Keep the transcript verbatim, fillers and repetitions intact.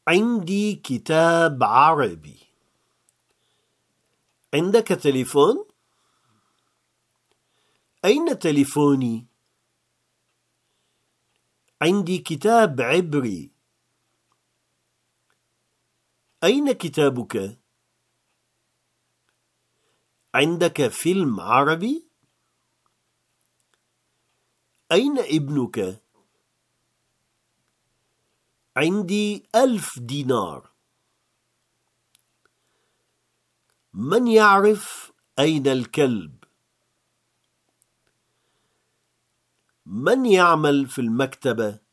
عندي كتاب عربي. عندك تليفون؟ أين تليفوني؟ عندي كتاب عبري. أين كتابك؟ عندك فيلم عربي؟ أين ابنك؟ عندي ألف دينار. من يعرف أين الكلب؟ من يعمل في المكتبة؟